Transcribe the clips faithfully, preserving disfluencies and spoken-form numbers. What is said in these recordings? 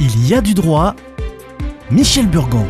Il y a du droit. Michel Burgon.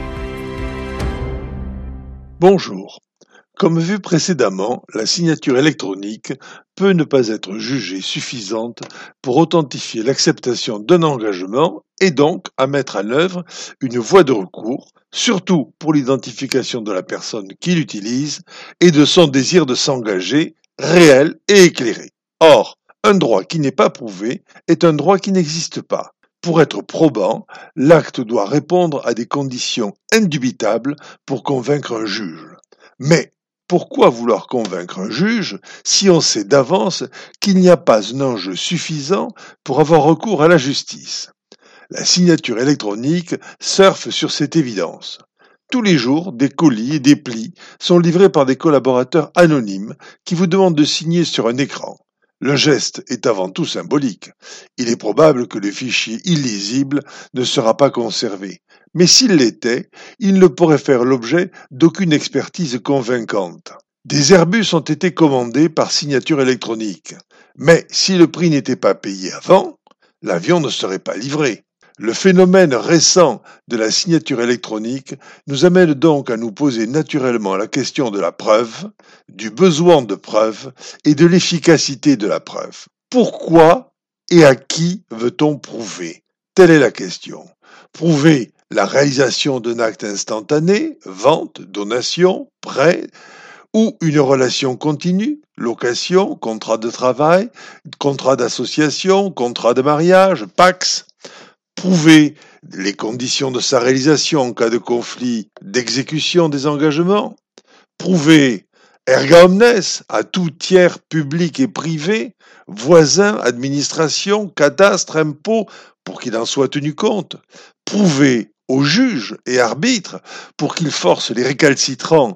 Bonjour. Comme vu précédemment, la signature électronique peut ne pas être jugée suffisante pour authentifier l'acceptation d'un engagement et donc à mettre en œuvre une voie de recours, surtout pour l'identification de la personne qui l'utilise et de son désir de s'engager réel et éclairé. Or, un droit qui n'est pas prouvé est un droit qui n'existe pas. Pour être probant, l'acte doit répondre à des conditions indubitables pour convaincre un juge. Mais pourquoi vouloir convaincre un juge si on sait d'avance qu'il n'y a pas un enjeu suffisant pour avoir recours à la justice? La signature électronique surfe sur cette évidence. Tous les jours, des colis et des plis sont livrés par des collaborateurs anonymes qui vous demandent de signer sur un écran. Le geste est avant tout symbolique. Il est probable que le fichier illisible ne sera pas conservé. Mais s'il l'était, il ne pourrait faire l'objet d'aucune expertise convaincante. Des Airbus ont été commandés par signature électronique. Mais si le prix n'était pas payé avant, l'avion ne serait pas livré. Le phénomène récent de la signature électronique nous amène donc à nous poser naturellement la question de la preuve, du besoin de preuve et de l'efficacité de la preuve. Pourquoi et à qui veut-on prouver? Telle est la question. Prouver la réalisation d'un acte instantané, vente, donation, prêt, ou une relation continue, location, contrat de travail, contrat d'association, contrat de mariage, Pacs. Prouver les conditions de sa réalisation en cas de conflit d'exécution des engagements, prouver erga omnes à tout tiers public et privé, voisins, administration, cadastre, impôts, pour qu'il en soit tenu compte, prouver aux juges et arbitres pour qu'ils forcent les récalcitrants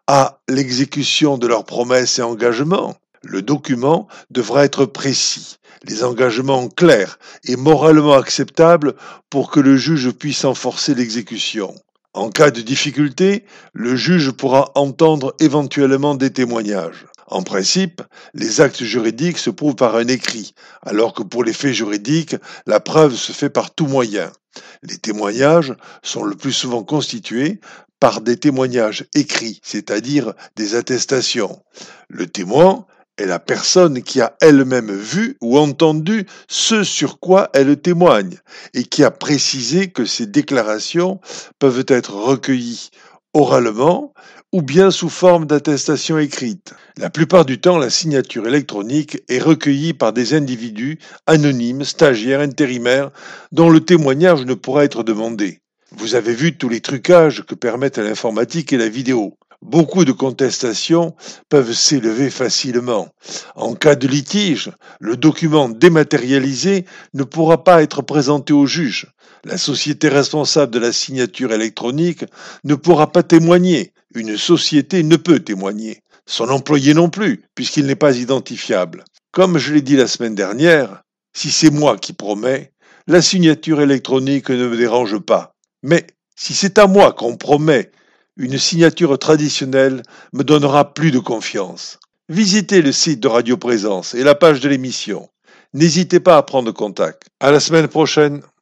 à l'exécution de leurs promesses et engagements. Le document devra être précis, les engagements clairs et moralement acceptables pour que le juge puisse en forcer l'exécution. En cas de difficulté, le juge pourra entendre éventuellement des témoignages. En principe, les actes juridiques se prouvent par un écrit, alors que pour les faits juridiques, la preuve se fait par tout moyen. Les témoignages sont le plus souvent constitués par des témoignages écrits, c'est-à-dire des attestations. Le témoin est la personne qui a elle-même vu ou entendu ce sur quoi elle témoigne et qui a précisé que ces déclarations peuvent être recueillies oralement ou bien sous forme d'attestation écrite. La plupart du temps, la signature électronique est recueillie par des individus anonymes, stagiaires, intérimaires, dont le témoignage ne pourra être demandé. Vous avez vu tous les trucages que permettent l'informatique et la vidéo. Beaucoup de contestations peuvent s'élever facilement. En cas de litige, le document dématérialisé ne pourra pas être présenté au juge. La société responsable de la signature électronique ne pourra pas témoigner. Une société ne peut témoigner. Son employé non plus, puisqu'il n'est pas identifiable. Comme je l'ai dit la semaine dernière, si c'est moi qui promets, la signature électronique ne me dérange pas. Mais si c'est à moi qu'on promet, une signature traditionnelle me donnera plus de confiance. Visitez le site de Radio Présence et la page de l'émission. N'hésitez pas à prendre contact. À la semaine prochaine.